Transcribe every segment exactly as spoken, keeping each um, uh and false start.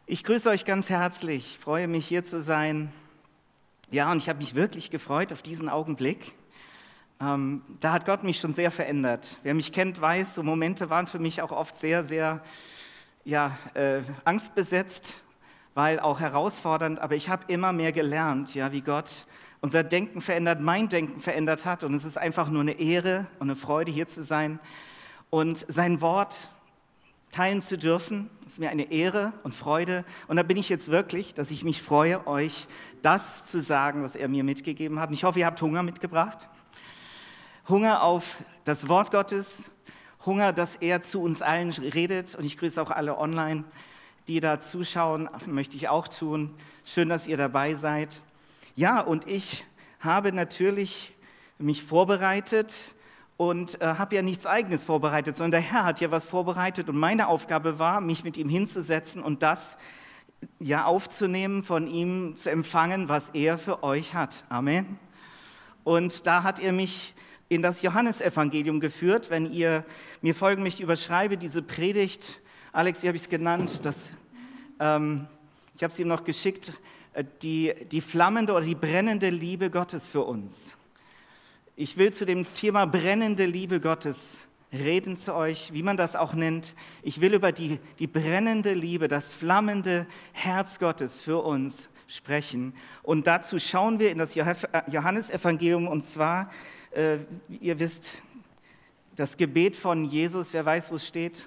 Ich grüße euch ganz herzlich, freue mich hier zu sein. Ja, und ich habe mich wirklich gefreut auf diesen Augenblick. Ähm, da hat Gott mich schon sehr verändert. Wer mich kennt, weiß, so Momente waren für mich auch oft sehr, sehr ja, äh, angstbesetzt, weil auch herausfordernd. Aber ich habe immer mehr gelernt, ja, wie Gott unser Denken verändert, mein Denken verändert hat. Und es ist einfach nur eine Ehre und eine Freude, hier zu sein und sein Wort teilen zu dürfen. Das ist mir eine Ehre und Freude. Und da bin ich jetzt wirklich, dass ich mich freue, euch das zu sagen, was er mir mitgegeben hat. Und ich hoffe, ihr habt Hunger mitgebracht. Hunger auf das Wort Gottes. Hunger, dass er zu uns allen redet. Und ich grüße auch alle online, die da zuschauen. Möchte ich auch tun. Schön, dass ihr dabei seid. Ja, und ich habe natürlich mich vorbereitet und äh, habe ja nichts Eigenes vorbereitet, sondern der Herr hat ja was vorbereitet und meine Aufgabe war, mich mit ihm hinzusetzen und das ja aufzunehmen, von ihm zu empfangen, was er für euch hat. Amen. Und da hat er mich in das Johannesevangelium geführt. Wenn ihr mir folgen möchtet, überschreibe diese Predigt. Alex, wie habe ich es genannt? Das, ähm, ich habe es ihm noch geschickt. Die, die flammende oder die brennende Liebe Gottes für uns. Ich will zu dem Thema brennende Liebe Gottes reden zu euch, wie man das auch nennt. Ich will über die, die brennende Liebe, das flammende Herz Gottes für uns sprechen. Und dazu schauen wir in das Johannesevangelium, und zwar, äh, ihr wisst, das Gebet von Jesus. Wer weiß, wo es steht?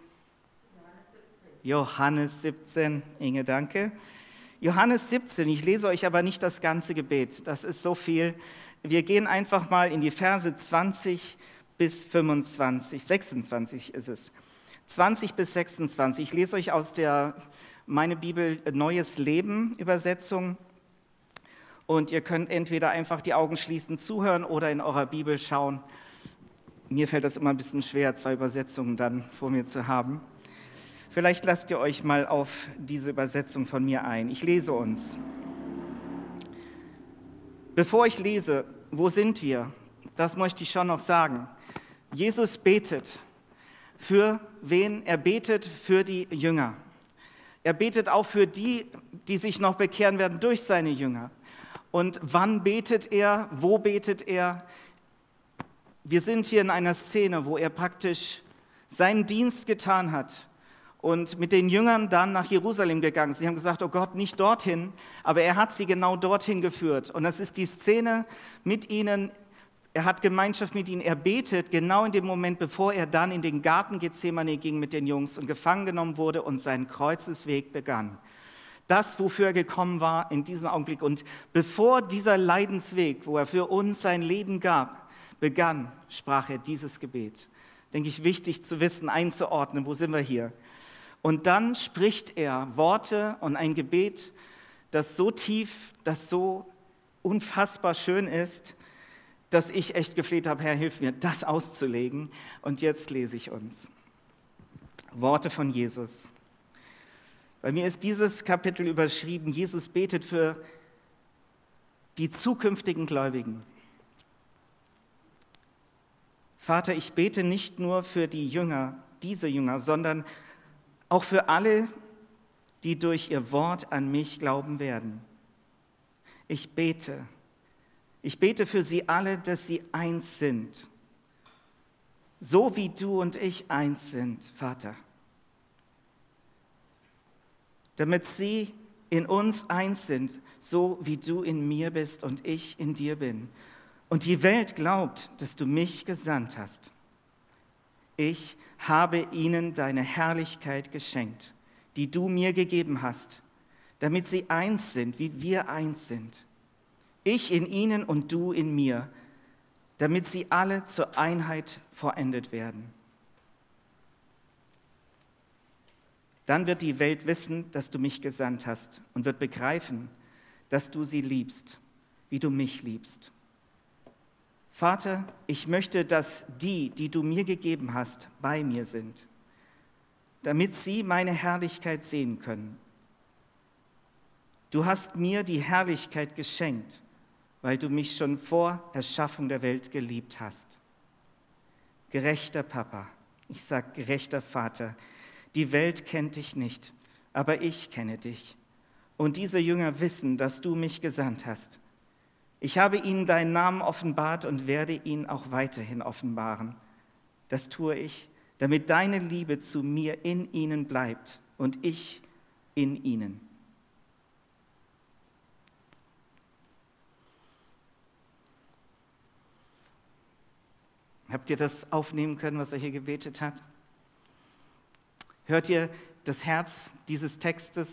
Johannes siebzehn. Inge, danke. Johannes siebzehn, ich lese euch aber nicht das ganze Gebet, das ist so viel. Wir gehen einfach mal in die Verse zwanzig bis fünfundzwanzig, sechsundzwanzig ist es, zwanzig bis sechsundzwanzig. Ich lese euch aus der Meine Bibel Neues Leben Übersetzung und ihr könnt entweder einfach die Augen schließen, zuhören oder in eurer Bibel schauen. Mir fällt das immer ein bisschen schwer, zwei Übersetzungen dann vor mir zu haben. Vielleicht lasst ihr euch mal auf diese Übersetzung von mir ein. Ich lese uns. Bevor ich lese, wo sind wir? Das möchte ich schon noch sagen. Jesus betet. Für wen? Er betet für die Jünger. Er betet auch für die, die sich noch bekehren werden durch seine Jünger. Und wann betet er? Wo betet er? Wir sind hier in einer Szene, wo er praktisch seinen Dienst getan hat und mit den Jüngern dann nach Jerusalem gegangen ist. Sie haben gesagt, oh Gott, nicht dorthin, aber er hat sie genau dorthin geführt. Und das ist die Szene mit ihnen, er hat Gemeinschaft mit ihnen, er betet genau in dem Moment, bevor er dann in den Garten Gethsemane ging mit den Jungs und gefangen genommen wurde und seinen Kreuzesweg begann. Das, wofür er gekommen war in diesem Augenblick. Und bevor dieser Leidensweg, wo er für uns sein Leben gab, begann, sprach er dieses Gebet. Denke ich, wichtig zu wissen, einzuordnen, wo sind wir hier? Und dann spricht er Worte und ein Gebet, das so tief, das so unfassbar schön ist, dass ich echt gefleht habe, Herr, hilf mir, das auszulegen. Und jetzt lese ich uns. Worte von Jesus. Bei mir ist dieses Kapitel überschrieben, Jesus betet für die zukünftigen Gläubigen. Vater, ich bete nicht nur für die Jünger, diese Jünger, sondern auch für alle, die durch ihr Wort an mich glauben werden. Ich bete, ich bete für sie alle, dass sie eins sind, so wie du und ich eins sind, Vater. Damit sie in uns eins sind, so wie du in mir bist und ich in dir bin. Und die Welt glaubt, dass du mich gesandt hast. Ich habe ihnen deine Herrlichkeit geschenkt, die du mir gegeben hast, damit sie eins sind, wie wir eins sind. Ich in ihnen und du in mir, damit sie alle zur Einheit vollendet werden. Dann wird die Welt wissen, dass du mich gesandt hast und wird begreifen, dass du sie liebst, wie du mich liebst. Vater, ich möchte, dass die, die du mir gegeben hast, bei mir sind, damit sie meine Herrlichkeit sehen können. Du hast mir die Herrlichkeit geschenkt, weil du mich schon vor Erschaffung der Welt geliebt hast. Gerechter Papa, ich sage gerechter Vater, die Welt kennt dich nicht, aber ich kenne dich. Und diese Jünger wissen, dass du mich gesandt hast. Ich habe ihnen deinen Namen offenbart und werde ihn auch weiterhin offenbaren. Das tue ich, damit deine Liebe zu mir in ihnen bleibt und ich in ihnen. Habt ihr das aufnehmen können, was er hier gebetet hat? Hört ihr das Herz dieses Textes?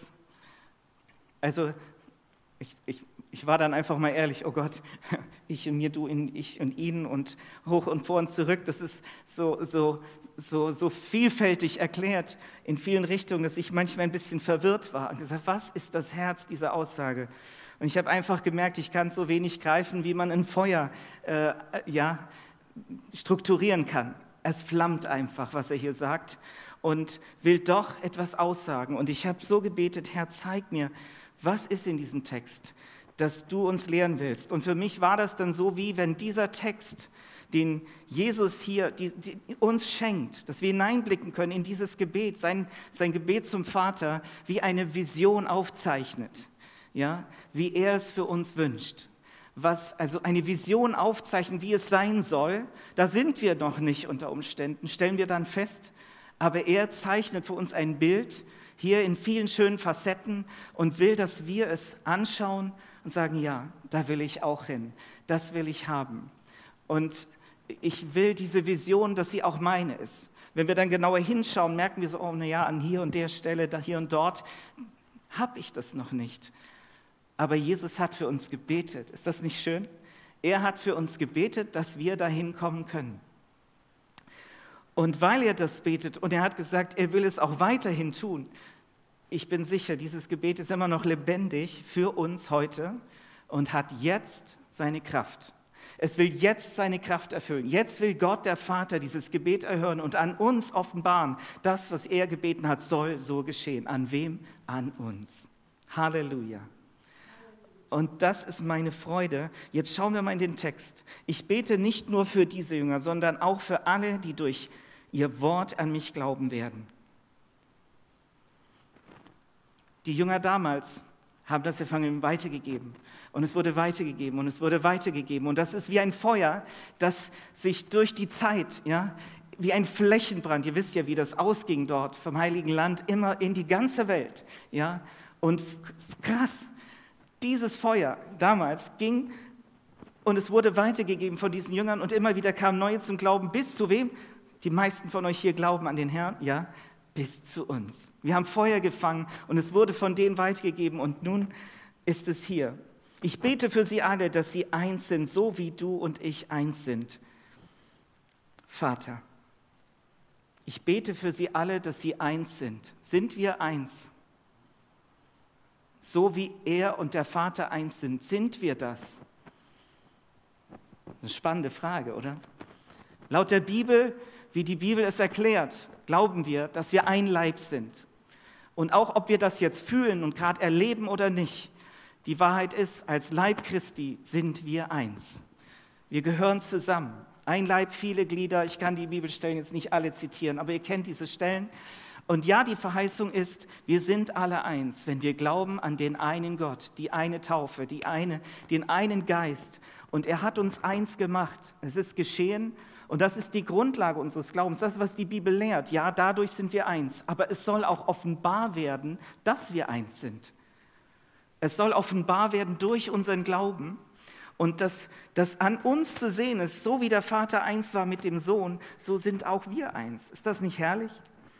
Also, ich, ich, ich war dann einfach mal ehrlich, oh Gott, ich und mir, du in ich und ihn und hoch und vor und zurück, das ist so, so, so, so vielfältig erklärt in vielen Richtungen, dass ich manchmal ein bisschen verwirrt war und gesagt, was ist das Herz dieser Aussage? Und ich habe einfach gemerkt, ich kann es so wenig greifen, wie man ein Feuer äh, ja, strukturieren kann. Es flammt einfach, was er hier sagt und will doch etwas aussagen. Und ich habe so gebetet, Herr, zeig mir, was ist in diesem Text, das du uns lehren willst. Und für mich war das dann so, wie wenn dieser Text, den Jesus hier die, die, uns schenkt, dass wir hineinblicken können in dieses Gebet, sein, sein Gebet zum Vater, wie eine Vision aufzeichnet, ja, wie er es für uns wünscht. Was also eine Vision aufzeichnet, wie es sein soll, da sind wir noch nicht unter Umständen, stellen wir dann fest, aber er zeichnet für uns ein Bild, hier in vielen schönen Facetten und will, dass wir es anschauen und sagen, ja, da will ich auch hin, das will ich haben. Und ich will diese Vision, dass sie auch meine ist. Wenn wir dann genauer hinschauen, merken wir so, oh naja, an hier und der Stelle, da hier und dort, habe ich das noch nicht. Aber Jesus hat für uns gebetet. Ist das nicht schön? Er hat für uns gebetet, dass wir dahin kommen können. Und weil er das betet und er hat gesagt, er will es auch weiterhin tun, ich bin sicher, dieses Gebet ist immer noch lebendig für uns heute und hat jetzt seine Kraft. Es will jetzt seine Kraft erfüllen. Jetzt will Gott, der Vater, dieses Gebet erhören und an uns offenbaren. Das, was er gebeten hat, soll so geschehen. An wem? An uns. Halleluja. Und das ist meine Freude. Jetzt schauen wir mal in den Text. Ich bete nicht nur für diese Jünger, sondern auch für alle, die durch ihr Wort an mich glauben werden. Die Jünger damals haben das Evangelium weitergegeben. Und es wurde weitergegeben und es wurde weitergegeben. Und das ist wie ein Feuer, das sich durch die Zeit, ja, wie ein Flächenbrand, ihr wisst ja, wie das ausging dort vom Heiligen Land, immer in die ganze Welt. Ja. Und krass, dieses Feuer damals ging und es wurde weitergegeben von diesen Jüngern und immer wieder kamen neue zum Glauben. Bis zu wem? Die meisten von euch hier glauben an den Herrn, ja, bis zu uns. Wir haben Feuer gefangen und es wurde von denen weitergegeben und nun ist es hier. Ich bete für sie alle, dass sie eins sind, so wie du und ich eins sind. Vater, ich bete für sie alle, dass sie eins sind. Sind wir eins? So wie er und der Vater eins sind, sind wir das? Das ist eine spannende Frage, oder? Laut der Bibel, wie die Bibel es erklärt, glauben wir, dass wir ein Leib sind. Und auch ob wir das jetzt fühlen und gerade erleben oder nicht, die Wahrheit ist, als Leib Christi sind wir eins. Wir gehören zusammen. Ein Leib, viele Glieder. Ich kann die Bibelstellen jetzt nicht alle zitieren, aber ihr kennt diese Stellen. Und ja, die Verheißung ist, wir sind alle eins, wenn wir glauben an den einen Gott, die eine Taufe, die eine, den einen Geist. Und er hat uns eins gemacht. Es ist geschehen. Und das ist die Grundlage unseres Glaubens, das ist, was die Bibel lehrt. Ja, dadurch sind wir eins, aber es soll auch offenbar werden, dass wir eins sind. Es soll offenbar werden durch unseren Glauben und dass das an uns zu sehen ist, so wie der Vater eins war mit dem Sohn, so sind auch wir eins. Ist das nicht herrlich?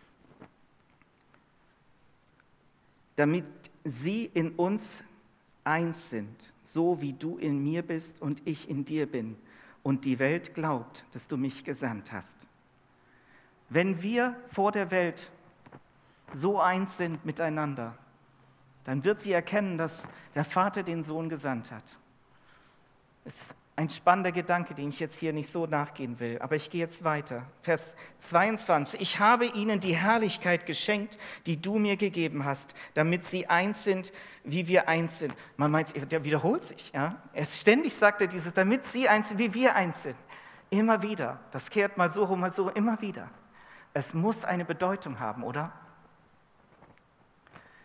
Damit sie in uns eins sind, so wie du in mir bist und ich in dir bin. Und die Welt glaubt, dass du mich gesandt hast. Wenn wir vor der Welt so eins sind miteinander, dann wird sie erkennen, dass der Vater den Sohn gesandt hat. Es ist ein spannender Gedanke, den ich jetzt hier nicht so nachgehen will, aber ich gehe jetzt weiter. Vers zweiundzwanzig. Ich habe ihnen die Herrlichkeit geschenkt, die du mir gegeben hast, damit sie eins sind, wie wir eins sind. Man meint, der wiederholt sich. Ja? Er ständig sagt er dieses, damit sie eins sind, wie wir eins sind. Immer wieder. Das kehrt mal so rum, mal so, immer wieder. Es muss eine Bedeutung haben, oder?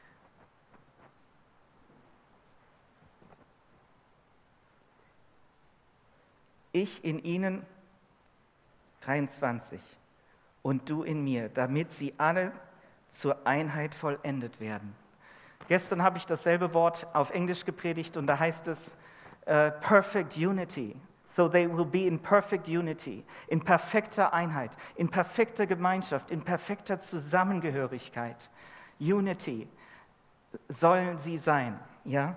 ich in ihnen, dreiundzwanzig, und du in mir, damit sie alle zur Einheit vollendet werden. Gestern habe ich dasselbe Wort auf Englisch gepredigt und da heißt es uh, perfect unity. So they will be in perfect unity, in perfekter Einheit, in perfekter Gemeinschaft, in perfekter Zusammengehörigkeit. Unity sollen sie sein, ja?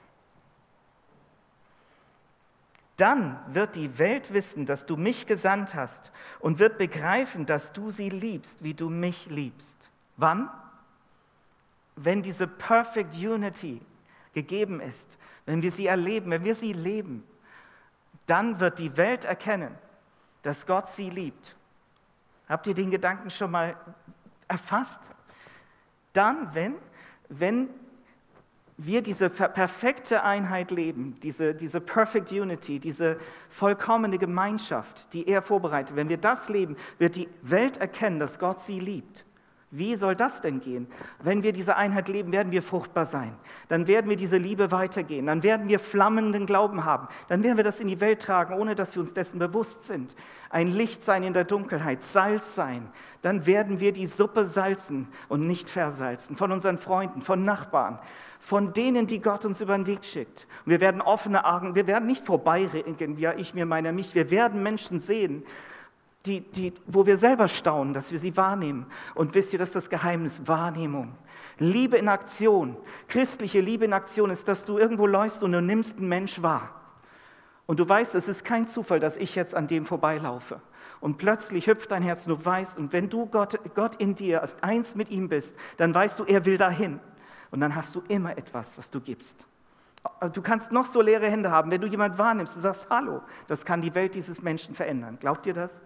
Dann wird die Welt wissen, dass du mich gesandt hast und wird begreifen, dass du sie liebst, wie du mich liebst. Wann? Wenn diese Perfect Unity gegeben ist, wenn wir sie erleben, wenn wir sie leben, dann wird die Welt erkennen, dass Gott sie liebt. Habt ihr den Gedanken schon mal erfasst? Dann, wenn, wenn wir diese perfekte Einheit leben, diese, diese Perfect Unity, diese vollkommene Gemeinschaft, die er vorbereitet, wenn wir das leben, wird die Welt erkennen, dass Gott sie liebt. Wie soll das denn gehen? Wenn wir diese Einheit leben, werden wir fruchtbar sein. Dann werden wir diese Liebe weitergehen. Dann werden wir flammenden Glauben haben. Dann werden wir das in die Welt tragen, ohne dass wir uns dessen bewusst sind. Ein Licht sein in der Dunkelheit, Salz sein. Dann werden wir die Suppe salzen und nicht versalzen. Von unseren Freunden, von Nachbarn, von denen, die Gott uns über den Weg schickt. Und wir werden offene Augen, wir werden nicht vorbeireden, ja, ich mir, meiner, mich. Wir werden Menschen sehen, Die, die, wo wir selber staunen, dass wir sie wahrnehmen. Und wisst ihr, das ist das Geheimnis, Wahrnehmung. Liebe in Aktion, christliche Liebe in Aktion ist, dass du irgendwo läufst und du nimmst einen Mensch wahr. Und du weißt, es ist kein Zufall, dass ich jetzt an dem vorbeilaufe. Und plötzlich hüpft dein Herz und du weißt, und wenn du Gott, Gott in dir eins mit ihm bist, dann weißt du, er will dahin. Und dann hast du immer etwas, was du gibst. Du kannst noch so leere Hände haben, wenn du jemanden wahrnimmst, du sagst, hallo, das kann die Welt dieses Menschen verändern. Glaubt ihr das?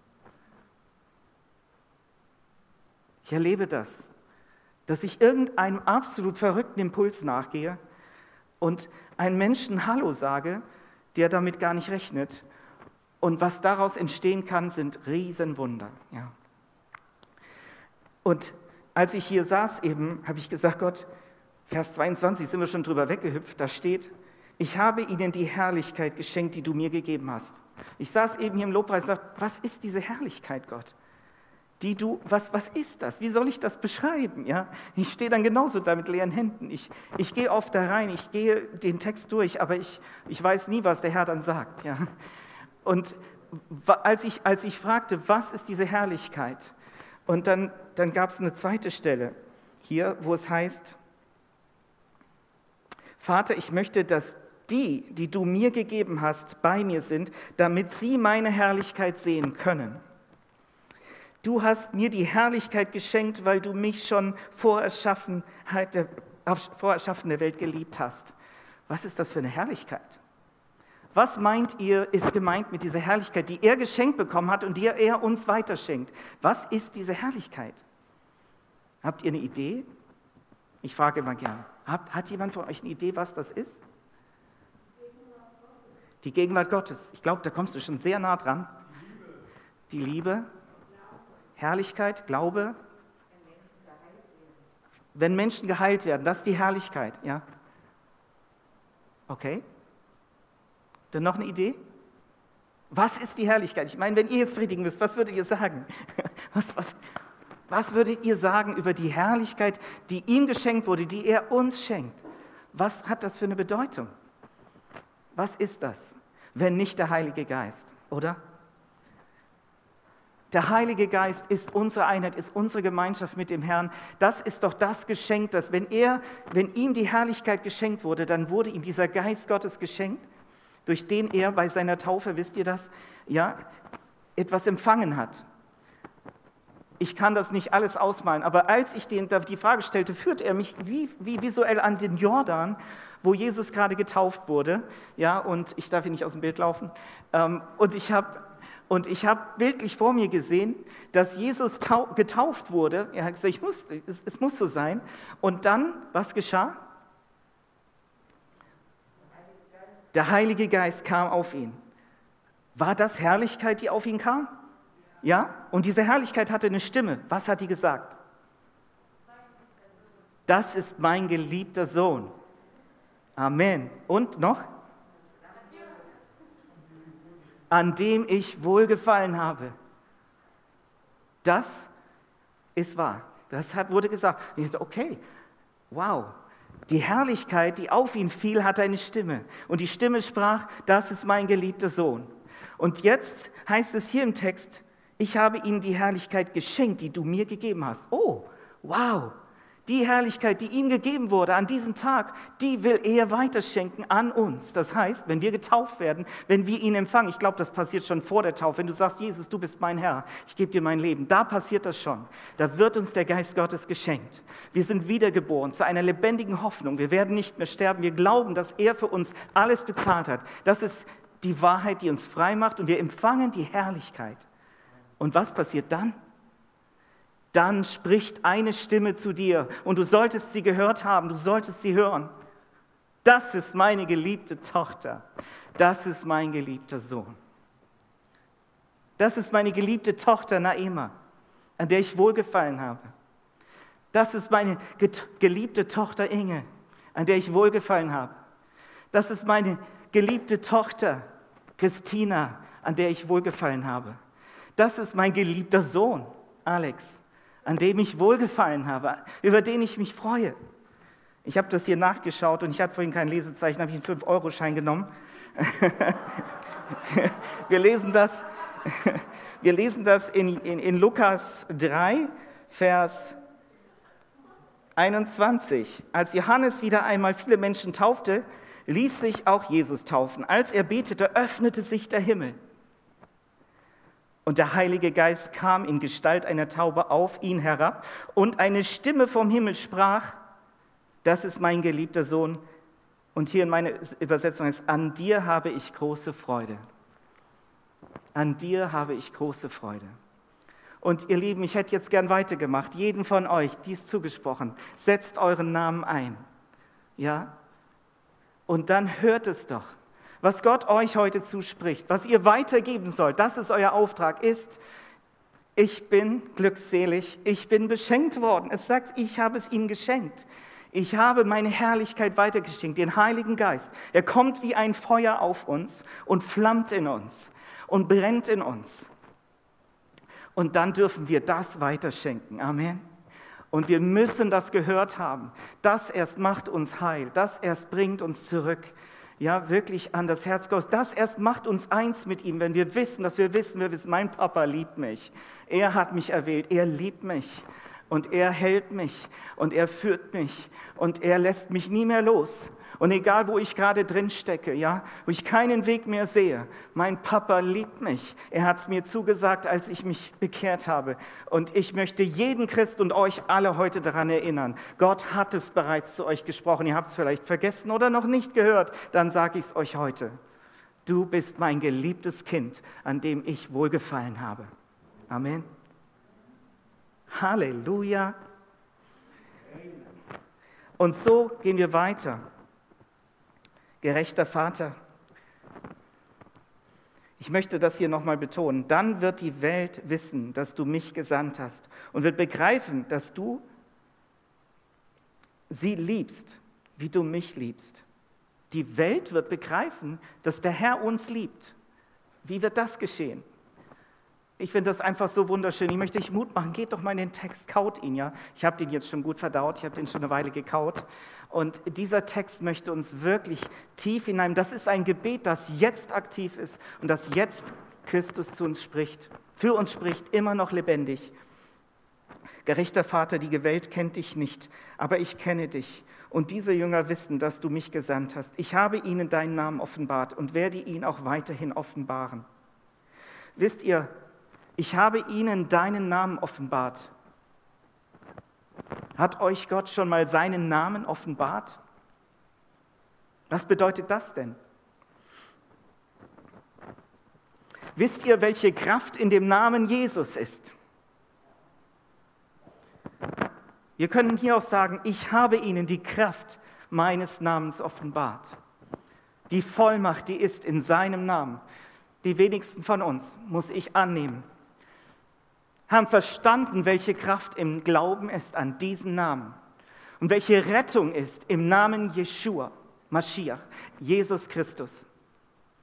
Ich erlebe das, dass ich irgendeinem absolut verrückten Impuls nachgehe und einem Menschen Hallo sage, der damit gar nicht rechnet. Und was daraus entstehen kann, sind Riesenwunder. Ja. Und als ich hier saß eben, habe ich gesagt, Gott, Vers zweiundzwanzig sind wir schon drüber weggehüpft, da steht, ich habe ihnen die Herrlichkeit geschenkt, die du mir gegeben hast. Ich saß eben hier im Lobpreis und sagte, was ist diese Herrlichkeit, Gott? Die du, was, was ist das? Wie soll ich das beschreiben? Ja? Ich stehe dann genauso da mit leeren Händen. Ich, ich gehe oft da rein, ich gehe den Text durch, aber ich, ich weiß nie, was der Herr dann sagt. Ja? Und als ich, als ich fragte, was ist diese Herrlichkeit? Und dann, dann gab es eine zweite Stelle hier, wo es heißt, Vater, ich möchte, dass die, die du mir gegeben hast, bei mir sind, damit sie meine Herrlichkeit sehen können. Du hast mir die Herrlichkeit geschenkt, weil du mich schon vor Erschaffenheit, vor Erschaffen der Welt geliebt hast. Was ist das für eine Herrlichkeit? Was meint ihr, ist gemeint mit dieser Herrlichkeit, die er geschenkt bekommen hat und die er uns weiterschenkt? Was ist diese Herrlichkeit? Habt ihr eine Idee? Ich frage immer gern. Hat, hat jemand von euch eine Idee, was das ist? Die Gegenwart Gottes. Ich glaube, da kommst du schon sehr nah dran. Die Liebe. Herrlichkeit, Glaube, wenn Menschen geheilt werden, das ist die Herrlichkeit, ja? Okay. Dann noch eine Idee? Was ist die Herrlichkeit? Ich meine, wenn ihr jetzt predigen müsst, was würdet ihr sagen? Was, was, was würdet ihr sagen über die Herrlichkeit, die ihm geschenkt wurde, die er uns schenkt? Was hat das für eine Bedeutung? Was ist das, wenn nicht der Heilige Geist, oder? Der Heilige Geist ist unsere Einheit, ist unsere Gemeinschaft mit dem Herrn. Das ist doch das Geschenk, dass wenn er, wenn ihm die Herrlichkeit geschenkt wurde, dann wurde ihm dieser Geist Gottes geschenkt, durch den er bei seiner Taufe, wisst ihr das, ja, etwas empfangen hat. Ich kann das nicht alles ausmalen, aber als ich den, die Frage stellte, führt er mich wie, wie visuell an den Jordan, wo Jesus gerade getauft wurde, ja, und ich darf hier nicht aus dem Bild laufen, ähm, und ich habe Und ich habe bildlich vor mir gesehen, dass Jesus tau- getauft wurde. Er hat gesagt, ich muss, es, es muss so sein. Und dann, was geschah? Der Heilige Geist kam auf ihn. War das Herrlichkeit, die auf ihn kam? Ja? Und diese Herrlichkeit hatte eine Stimme. Was hat die gesagt? Das ist mein geliebter Sohn. Amen. Und noch? an dem ich wohlgefallen habe. Das ist wahr. Das hat, wurde gesagt. Und ich dachte, okay, wow. Die Herrlichkeit, die auf ihn fiel, hatte eine Stimme. Und die Stimme sprach, das ist mein geliebter Sohn. Und jetzt heißt es hier im Text, ich habe ihnen die Herrlichkeit geschenkt, die du mir gegeben hast. Oh, wow. Die Herrlichkeit, die ihm gegeben wurde an diesem Tag, die will er weiterschenken an uns. Das heißt, wenn wir getauft werden, wenn wir ihn empfangen, ich glaube, das passiert schon vor der Taufe, wenn du sagst, Jesus, du bist mein Herr, ich gebe dir mein Leben, da passiert das schon. Da wird uns der Geist Gottes geschenkt. Wir sind wiedergeboren zu einer lebendigen Hoffnung. Wir werden nicht mehr sterben. Wir glauben, dass er für uns alles bezahlt hat. Das ist die Wahrheit, die uns frei macht und wir empfangen die Herrlichkeit. Und was passiert dann? Dann spricht eine Stimme zu dir und du solltest sie gehört haben, du solltest sie hören. Das ist meine geliebte Tochter, das ist mein geliebter Sohn. Das ist meine geliebte Tochter Naema, an der ich wohlgefallen habe. Das ist meine geliebte Tochter Inge, an der ich wohlgefallen habe. Das ist meine geliebte Tochter Christina, an der ich wohlgefallen habe. Das ist mein geliebter Sohn Alex, an dem ich wohlgefallen habe, über den ich mich freue. Ich habe das hier nachgeschaut und ich hatte vorhin kein Lesezeichen, habe ich einen fünf Euro Schein genommen. Wir lesen das, wir lesen das in, in, in Lukas drei, Vers einundzwanzig. Als Johannes wieder einmal viele Menschen taufte, ließ sich auch Jesus taufen. Als er betete, öffnete sich der Himmel. Und der Heilige Geist kam in Gestalt einer Taube auf ihn herab und eine Stimme vom Himmel sprach, das ist mein geliebter Sohn. Und hier in meiner Übersetzung ist, an dir habe ich große Freude. An dir habe ich große Freude. Und ihr Lieben, ich hätte jetzt gern weitergemacht, jeden von euch dies zugesprochen, setzt euren Namen ein. Ja? Und dann hört es doch. Was Gott euch heute zuspricht, was ihr weitergeben sollt, das ist euer Auftrag, ist, ich bin glückselig, ich bin beschenkt worden. Es sagt, ich habe es ihnen geschenkt. Ich habe meine Herrlichkeit weitergeschenkt, den Heiligen Geist. Er kommt wie ein Feuer auf uns und flammt in uns und brennt in uns. Und dann dürfen wir das weiterschenken. Amen. Und wir müssen das gehört haben. Das erst macht uns heil, das erst bringt uns zurück. Ja, wirklich an das Herz Gottes. Das erst macht uns eins mit ihm, wenn wir wissen, dass wir wissen, wir wissen, mein Papa liebt mich. Er hat mich erwählt, er liebt mich und er hält mich und er führt mich und er lässt mich nie mehr los. Und egal, wo ich gerade drin stecke, ja, wo ich keinen Weg mehr sehe, mein Papa liebt mich. Er hat es mir zugesagt, als ich mich bekehrt habe. Und ich möchte jeden Christ und euch alle heute daran erinnern. Gott hat es bereits zu euch gesprochen. Ihr habt es vielleicht vergessen oder noch nicht gehört. Dann sage ich es euch heute. Du bist mein geliebtes Kind, an dem ich wohlgefallen habe. Amen. Halleluja. Und so gehen wir weiter. Gerechter Vater, ich möchte das hier nochmal betonen, dann wird die Welt wissen, dass du mich gesandt hast und wird begreifen, dass du sie liebst, wie du mich liebst. Die Welt wird begreifen, dass der Herr uns liebt. Wie wird das geschehen? Ich finde das einfach so wunderschön. Ich möchte euch Mut machen. Geht doch mal in den Text, kaut ihn, ja. Ich habe den jetzt schon gut verdaut, ich habe den schon eine Weile gekaut. Und dieser Text möchte uns wirklich tief hinein. Das ist ein Gebet, das jetzt aktiv ist und das jetzt Christus zu uns spricht. Für uns spricht, immer noch lebendig. Gerechter Vater, die Welt kennt dich nicht, aber ich kenne dich. Und diese Jünger wissen, dass du mich gesandt hast. Ich habe ihnen deinen Namen offenbart und werde ihn auch weiterhin offenbaren. Wisst ihr, ich habe ihnen deinen Namen offenbart. Hat euch Gott schon mal seinen Namen offenbart? Was bedeutet das denn? Wisst ihr, welche Kraft in dem Namen Jesus ist? Wir können hier auch sagen, ich habe ihnen die Kraft meines Namens offenbart. Die Vollmacht, die ist in seinem Namen. Die wenigsten von uns, muss ich annehmen, haben verstanden, welche Kraft im Glauben ist an diesen Namen und welche Rettung ist im Namen Jeschua, Maschiach, Jesus Christus.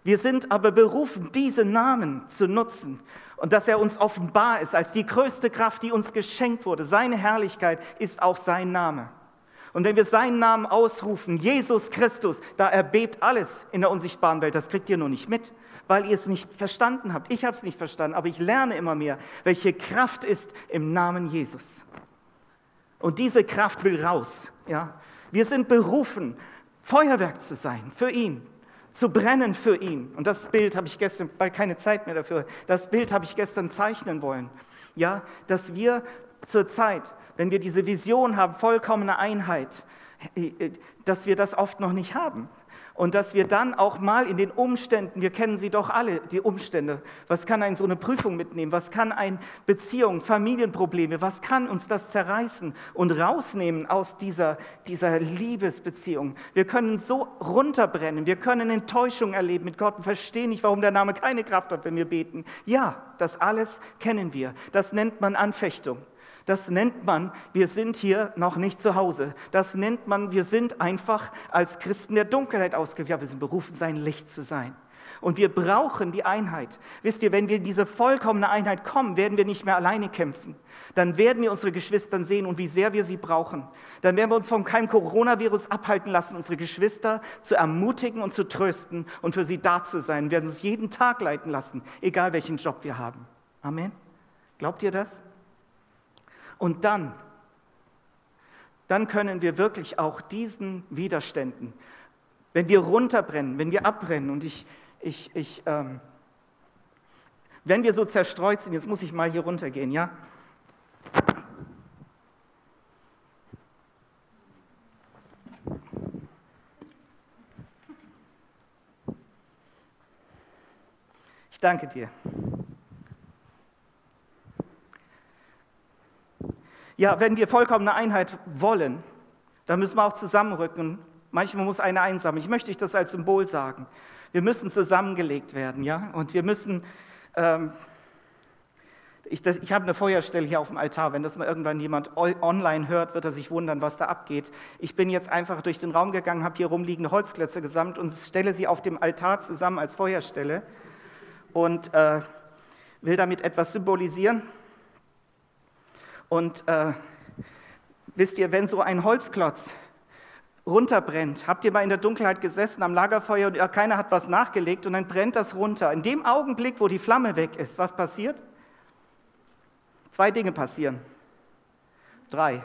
Wir sind aber berufen, diese Namen zu nutzen und dass er uns offenbar ist als die größte Kraft, die uns geschenkt wurde. Seine Herrlichkeit ist auch sein Name. Und wenn wir seinen Namen ausrufen, Jesus Christus, da erbebt alles in der unsichtbaren Welt. Das kriegt ihr nur nicht mit, weil ihr es nicht verstanden habt. Ich habe es nicht verstanden, aber ich lerne immer mehr, welche Kraft ist im Namen Jesus. Und diese Kraft will raus. Ja? Wir sind berufen, Feuerwerk zu sein für ihn, zu brennen für ihn. Und das Bild habe ich gestern, weil keine Zeit mehr dafür, das Bild habe ich gestern zeichnen wollen. Ja, dass wir zur Zeit, wenn wir diese Vision haben, vollkommene Einheit, dass wir das oft noch nicht haben. Und dass wir dann auch mal in den Umständen, wir kennen sie doch alle, die Umstände, was kann ein so eine Prüfung mitnehmen, was kann eine Beziehung, Familienprobleme, was kann uns das zerreißen und rausnehmen aus dieser, dieser Liebesbeziehung. Wir können so runterbrennen, wir können Enttäuschung erleben mit Gott und verstehen nicht, warum der Name keine Kraft hat, wenn wir beten. Ja, das alles kennen wir, das nennt man Anfechtung. Das nennt man, wir sind hier noch nicht zu Hause. Das nennt man, wir sind einfach als Christen der Dunkelheit ausgewählt. Ja, wir sind berufen, sein Licht zu sein. Und wir brauchen die Einheit. Wisst ihr, wenn wir in diese vollkommene Einheit kommen, werden wir nicht mehr alleine kämpfen. Dann werden wir unsere Geschwister sehen und wie sehr wir sie brauchen. Dann werden wir uns von keinem Coronavirus abhalten lassen, unsere Geschwister zu ermutigen und zu trösten und für sie da zu sein. Wir werden uns jeden Tag leiten lassen, egal welchen Job wir haben. Amen. Glaubt ihr das? Und dann, dann können wir wirklich auch diesen Widerständen, wenn wir runterbrennen, wenn wir abbrennen und ich, ich, ich, ähm, wenn wir so zerstreut sind, jetzt muss ich mal hier runtergehen, ja? Ich danke dir. Ja, wenn wir vollkommene Einheit wollen, dann müssen wir auch zusammenrücken. Manchmal muss einer einsam. Ich möchte euch das als Symbol sagen. Wir müssen zusammengelegt werden, ja. Und wir müssen. Ähm, ich, das, ich habe eine Feuerstelle hier auf dem Altar. Wenn das mal irgendwann jemand online hört, wird er sich wundern, was da abgeht. Ich bin jetzt einfach durch den Raum gegangen, habe hier rumliegende Holzklötze gesammelt und stelle sie auf dem Altar zusammen als Feuerstelle und äh, will damit etwas symbolisieren. Und äh, wisst ihr, wenn so ein Holzklotz runterbrennt, habt ihr mal in der Dunkelheit gesessen am Lagerfeuer und ja, keiner hat was nachgelegt und dann brennt das runter. In dem Augenblick, wo die Flamme weg ist, was passiert? Zwei Dinge passieren. Drei.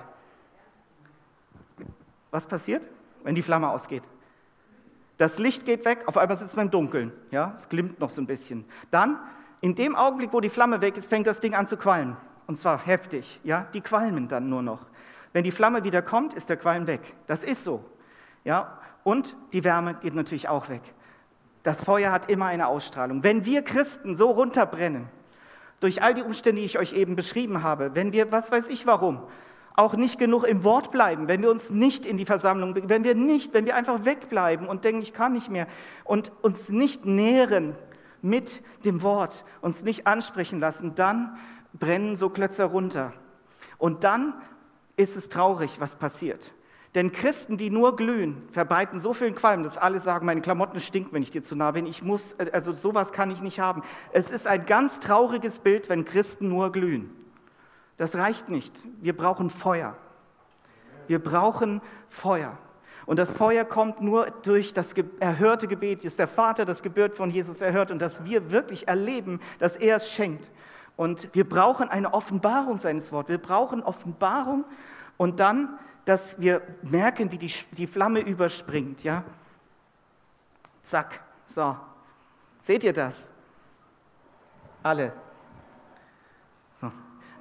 Was passiert, wenn die Flamme ausgeht? Das Licht geht weg, auf einmal sitzt man im Dunkeln. Ja, es glimmt noch so ein bisschen. Dann, in dem Augenblick, wo die Flamme weg ist, fängt das Ding an zu qualmen. Und zwar heftig, ja, die qualmen dann nur noch. Wenn die Flamme wieder kommt, ist der Qualm weg. Das ist so, ja. Und die Wärme geht natürlich auch weg. Das Feuer hat immer eine Ausstrahlung. Wenn wir Christen so runterbrennen, durch all die Umstände, die ich euch eben beschrieben habe, wenn wir, was weiß ich warum, auch nicht genug im Wort bleiben, wenn wir uns nicht in die Versammlung, wenn wir nicht, wenn wir einfach wegbleiben und denken, ich kann nicht mehr und uns nicht nähren mit dem Wort, uns nicht ansprechen lassen, dann brennen so Klötze runter. Und dann ist es traurig, was passiert. Denn Christen, die nur glühen, verbreiten so viel Qualm, dass alle sagen, meine Klamotten stinken, wenn ich dir zu nah bin. Ich muss, also sowas kann ich nicht haben. Es ist ein ganz trauriges Bild, wenn Christen nur glühen. Das reicht nicht. Wir brauchen Feuer. Wir brauchen Feuer. Und das Feuer kommt nur durch das erhörte Gebet, dass der Vater das Gebet von Jesus erhört und dass wir wirklich erleben, dass er es schenkt. Und wir brauchen eine Offenbarung seines Wortes. Wir brauchen Offenbarung und dann, dass wir merken, wie die, die Flamme überspringt. Ja? Zack, so. Seht ihr das? Alle. So.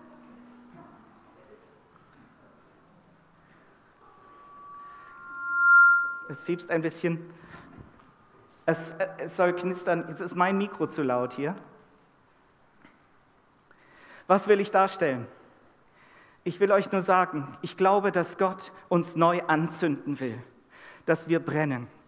Es fiebst ein bisschen. Es, es soll knistern. Jetzt ist mein Mikro zu laut hier. Was will ich darstellen? Ich will euch nur sagen, ich glaube, dass Gott uns neu anzünden will, dass wir brennen.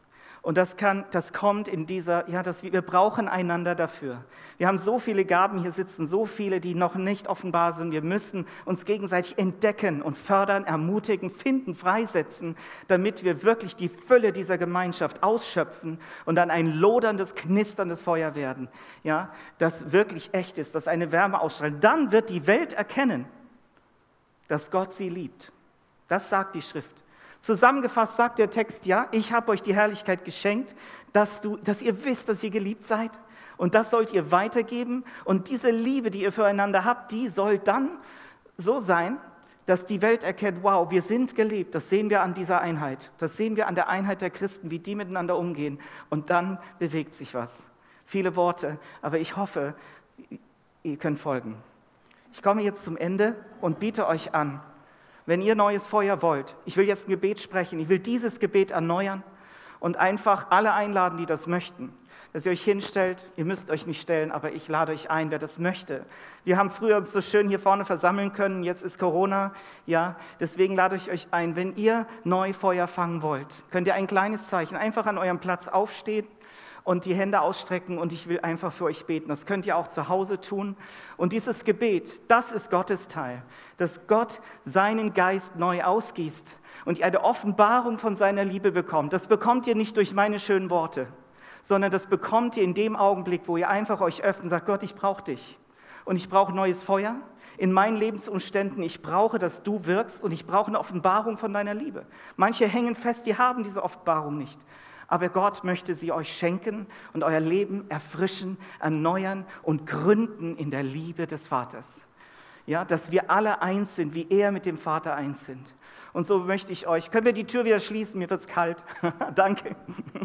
Und das kann, das kommt in dieser, ja, das, wir brauchen einander dafür. Wir haben so viele Gaben hier sitzen, so viele, die noch nicht offenbar sind. Wir müssen uns gegenseitig entdecken und fördern, ermutigen, finden, freisetzen, damit wir wirklich die Fülle dieser Gemeinschaft ausschöpfen und dann ein loderndes, knisterndes Feuer werden, ja, das wirklich echt ist, das eine Wärme ausstrahlt. Dann wird die Welt erkennen, dass Gott sie liebt. Das sagt die Schrift. Zusammengefasst sagt der Text, ja, ich habe euch die Herrlichkeit geschenkt, dass, du, dass ihr wisst, dass ihr geliebt seid. Und das sollt ihr weitergeben. Und diese Liebe, die ihr füreinander habt, die soll dann so sein, dass die Welt erkennt, wow, wir sind geliebt. Das sehen wir an dieser Einheit. Das sehen wir an der Einheit der Christen, wie die miteinander umgehen. Und dann bewegt sich was. Viele Worte, aber ich hoffe, ihr könnt folgen. Ich komme jetzt zum Ende und biete euch an, wenn ihr neues Feuer wollt, ich will jetzt ein Gebet sprechen, ich will dieses Gebet erneuern und einfach alle einladen, die das möchten, dass ihr euch hinstellt. Ihr müsst euch nicht stellen, aber ich lade euch ein, wer das möchte. Wir haben früher uns so schön hier vorne versammeln können, jetzt ist Corona, ja, deswegen lade ich euch ein, wenn ihr neu Feuer fangen wollt, könnt ihr ein kleines Zeichen einfach an eurem Platz aufstehen und die Hände ausstrecken und ich will einfach für euch beten. Das könnt ihr auch zu Hause tun. Und dieses Gebet, das ist Gottes Teil, dass Gott seinen Geist neu ausgießt und ihr eine Offenbarung von seiner Liebe bekommt. Das bekommt ihr nicht durch meine schönen Worte, sondern das bekommt ihr in dem Augenblick, wo ihr einfach euch öffnet und sagt, Gott, ich brauche dich und ich brauche neues Feuer in meinen Lebensumständen. Ich brauche, dass du wirkst und ich brauche eine Offenbarung von deiner Liebe. Manche hängen fest, die haben diese Offenbarung nicht. Aber Gott möchte sie euch schenken und euer Leben erfrischen, erneuern und gründen in der Liebe des Vaters. Ja, dass wir alle eins sind, wie er mit dem Vater eins sind. Und so möchte ich euch, können wir die Tür wieder schließen, mir wird es kalt. Danke.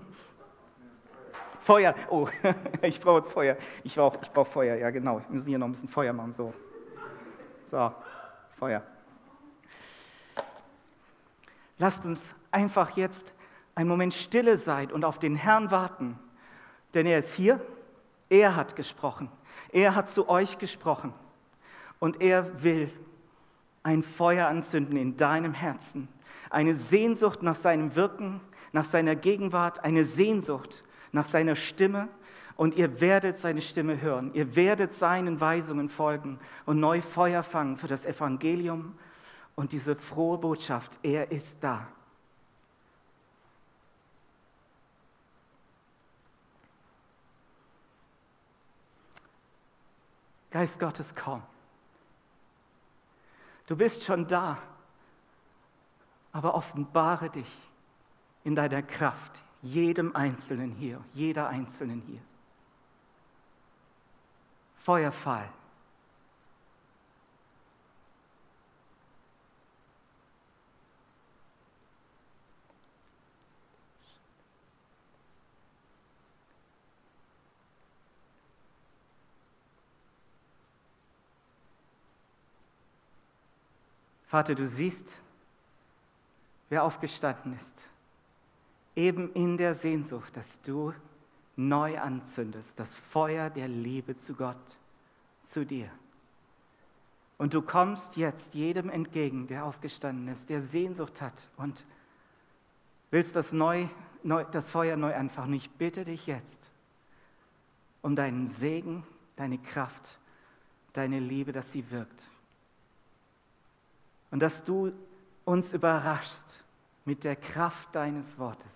Feuer, oh, ich brauche jetzt Feuer. Ich brauche ich brauch Feuer, ja genau. Wir müssen hier noch ein bisschen Feuer machen, so. So, Feuer. Lasst uns einfach jetzt einen Moment Stille seid und auf den Herrn warten, denn er ist hier, er hat gesprochen, er hat zu euch gesprochen und er will ein Feuer anzünden in deinem Herzen, eine Sehnsucht nach seinem Wirken, nach seiner Gegenwart, eine Sehnsucht nach seiner Stimme und ihr werdet seine Stimme hören, ihr werdet seinen Weisungen folgen und neu Feuer fangen für das Evangelium und diese frohe Botschaft, er ist da. Geist Gottes, komm. Du bist schon da, aber offenbare dich in deiner Kraft, jedem Einzelnen hier, jeder Einzelnen hier. Feuerfall. Vater, du siehst, wer aufgestanden ist, eben in der Sehnsucht, dass du neu anzündest, das Feuer der Liebe zu Gott, zu dir. Und du kommst jetzt jedem entgegen, der aufgestanden ist, der Sehnsucht hat und willst das, neu, neu, das Feuer neu anfachen. Ich bitte dich jetzt um deinen Segen, deine Kraft, deine Liebe, dass sie wirkt. Und dass du uns überraschst mit der Kraft deines Wortes.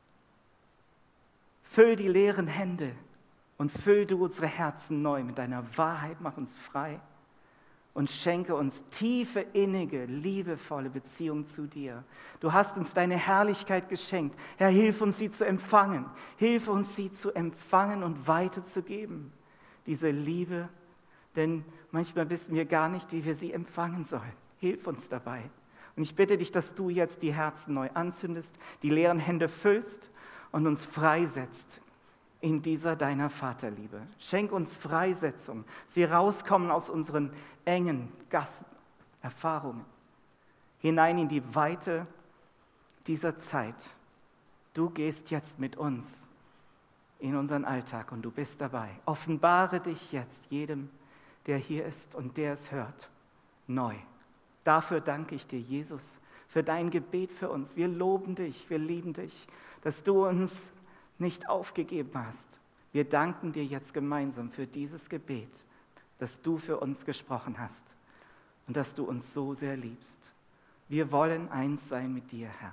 Füll die leeren Hände und füll du unsere Herzen neu mit deiner Wahrheit, mach uns frei und schenke uns tiefe, innige, liebevolle Beziehung zu dir. Du hast uns deine Herrlichkeit geschenkt. Herr, hilf uns, sie zu empfangen. Hilf uns, sie zu empfangen und weiterzugeben. Diese Liebe, denn manchmal wissen wir gar nicht, wie wir sie empfangen sollen. Hilf uns dabei. Und ich bitte dich, dass du jetzt die Herzen neu anzündest, die leeren Hände füllst und uns freisetzt in dieser deiner Vaterliebe. Schenk uns Freisetzung, dass wir rauskommen aus unseren engen Gassen, Erfahrungen, hinein in die Weite dieser Zeit. Du gehst jetzt mit uns in unseren Alltag und du bist dabei. Offenbare dich jetzt jedem, der hier ist und der es hört, neu. Dafür danke ich dir, Jesus, für dein Gebet für uns. Wir loben dich, wir lieben dich, dass du uns nicht aufgegeben hast. Wir danken dir jetzt gemeinsam für dieses Gebet, dass du für uns gesprochen hast und dass du uns so sehr liebst. Wir wollen eins sein mit dir, Herr.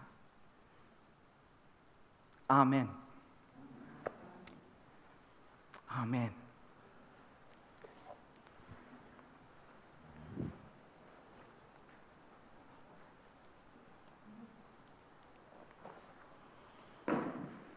Amen. Amen.